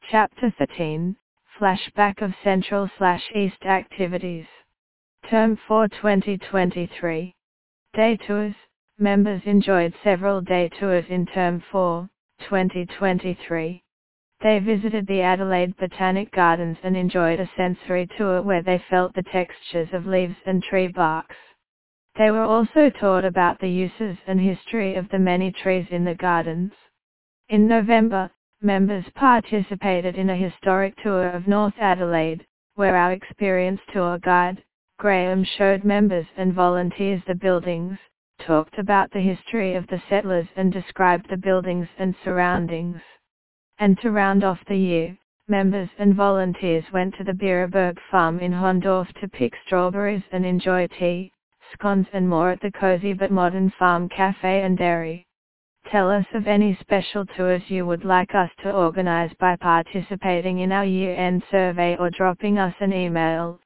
Chapter 13, Flashback of Central/East Activities. Term 4 2023. Day Tours. Members enjoyed several day tours in Term 4, 2023. They visited the Adelaide Botanic Gardens and enjoyed a sensory tour where they felt the textures of leaves and tree barks. They were also taught about the uses and history of the many trees in the gardens. In November, members participated in a historic tour of North Adelaide, where our experienced tour guide, Graham, showed members and volunteers the buildings, talked about the history of the settlers and described the buildings and surroundings. And to round off the year, members and volunteers went to the Beereberg farm in Hondorf to pick strawberries and enjoy tea, scones and more at the cozy but modern farm cafe and dairy. Tell us of any special tours you would like us to organize by participating in our year-end survey or dropping us an email,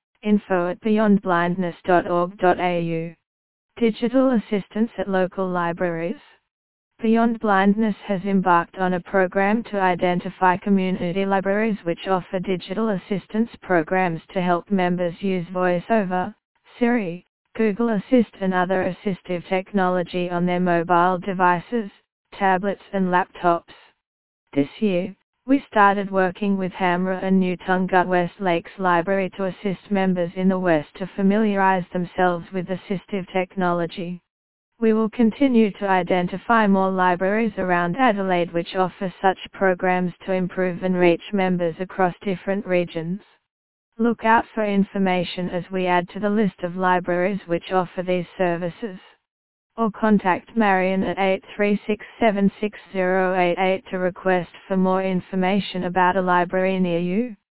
info@beyondblindness.org.au. Digital assistance at local libraries. Beyond Blindness has embarked on a program to identify community libraries which offer digital assistance programs to help members use VoiceOver, Siri, Google Assist and other assistive technology on their mobile devices, tablets and laptops. This year, we started working with Hamra and Newtunga West Lakes Library to assist members in the West to familiarize themselves with assistive technology. We will continue to identify more libraries around Adelaide which offer such programs to improve and reach members across different regions. Look out for information as we add to the list of libraries which offer these services. Or contact Marion at 83676088 to request for more information about a library near you.